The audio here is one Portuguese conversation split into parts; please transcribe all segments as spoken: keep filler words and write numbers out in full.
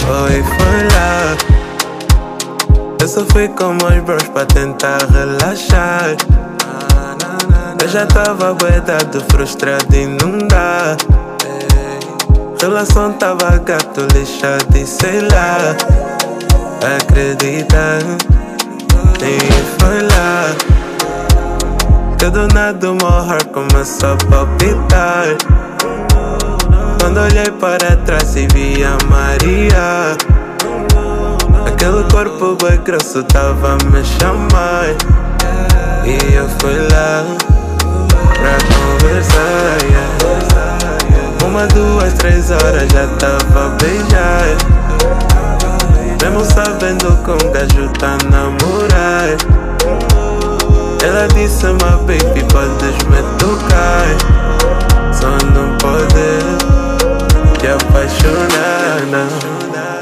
Oi, foi lá. Eu só fui com meus bros pra tentar relaxar. Eu já tava buedado, frustrado e não dá. Relação tava gato, lixado e sei lá. Acredita, e foi lá que do nada o meu heart começou a palpitar. Quando olhei para trás e vi a Maria, aquele corpo bem grosso tava a me chamar. E eu fui lá pra conversar, yeah. Uma, duas, três horas já tava a beijar, mesmo sabendo que um gajo tá a namorar. Ela disse, my baby, podes me tocar, só não podes te apaixonar, não.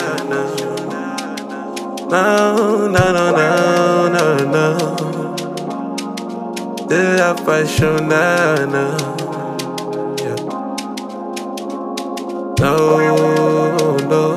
Não, não, não, não, não, não. Te apaixonar, não. Yeah. Não, não,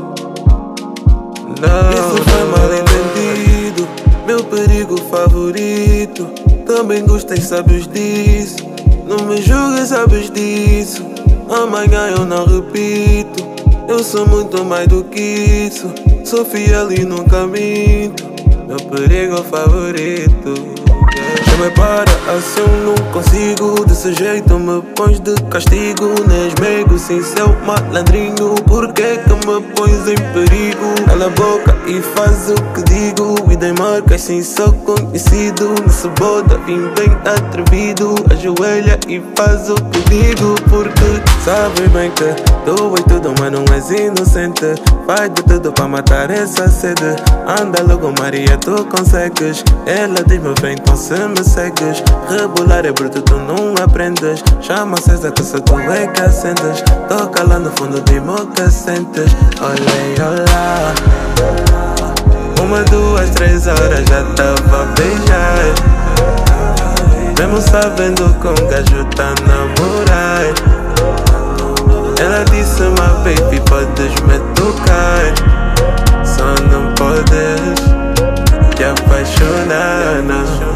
não. Isso foi mal entendido, meu perigo favorito. Também gostei, sabes disso. Não me julgues, sabes disso. Amanhã eu não repito. Eu sou muito mais do que isso. Sou fiel e nunca minto. Meu perigo favorito, yeah. Já me para assim, eu não consigo. Desse jeito me pões de castigo. Nes meigo, sim, seu malandrinho. Por que que me pões em perigo? Cala a boca e faz o que digo. E dei marcas, sim, sou conhecido. Nesse boda vim bem atrevido. Ajoelha e faz o que digo. Porque sabes bem que tu és tudo, mas não és inocente. Faz de tudo pra matar essa sede. Anda logo, Maria, tu consegues. Ela diz-me bem, então se me segues. Rebolar é bruto, tu não aprendes. Chama César que só tu é que acendes. Toca lá no fundo, diz-me o que sentes. Olha, olá. Uma, duas, três horas já tava a beijar, mesmo sabendo que um gajo tá a namorar. Ela disse, my baby, podes me tocar, só não podes te apaixonar, não.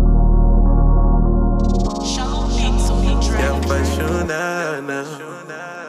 Te apaixonar, não.